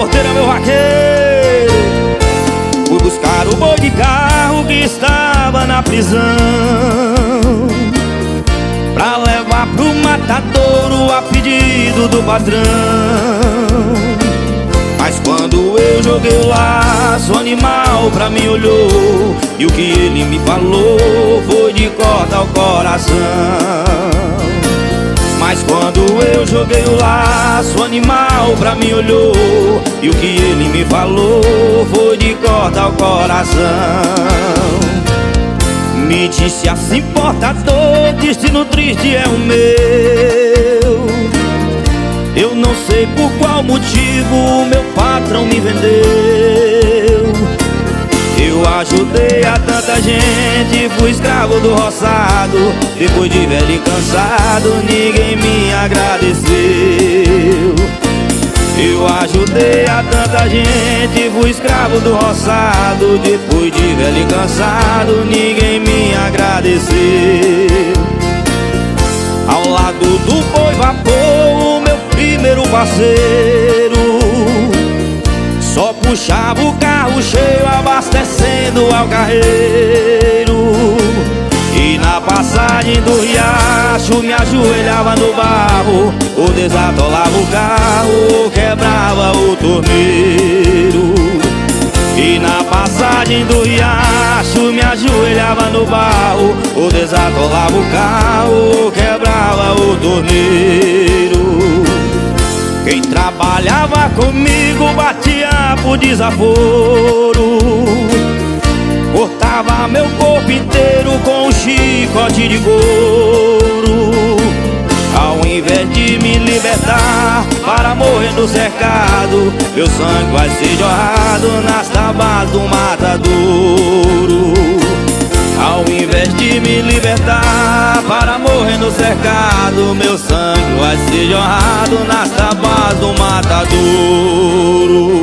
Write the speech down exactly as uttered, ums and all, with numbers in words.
porteira, meu vaqueiro. Fui buscar o boi de carro que estava na prisão, pra levar pro matadouro a pedido do patrão. Mas quando eu joguei o laço, o animal pra mim olhou, e o que ele me falou foi de cortar o coração. Mas quando eu joguei o laço, o animal pra mim olhou, e o que ele me falou foi de cortar o coração. Me disse assim, portador, destino triste é o meu. Eu não sei por qual motivo o meu patrão me vendeu. Eu ajudei a tanta gente, fui escravo do roçado. Depois de velho e cansado, ninguém me agradeceu. Eu ajudei a tanta gente, fui escravo do roçado. Depois de velho e cansado, ninguém me agradeceu. Ao lado do boi vapor, o meu primeiro parceiro só puxava o carro cheio, abastecendo ao carreiro. E na passagem do riacho me ajoelhava no barro, ou desatolava o carro, ou quebrava o torneiro. E na passagem do riacho me ajoelhava no barro, ou desatolava o carro, ou quebrava o torneiro. Quem trabalhava comigo batia por desaforo, cortava meu corpo inteiro com um chicote de couro. Ao invés de me libertar para morrer no cercado, meu sangue vai ser jorrado nas tábuas do matadouro. Ao invés de me libertar para morrer no cercado, meu sangue vai ser jorrado nas tábuas do matadouro.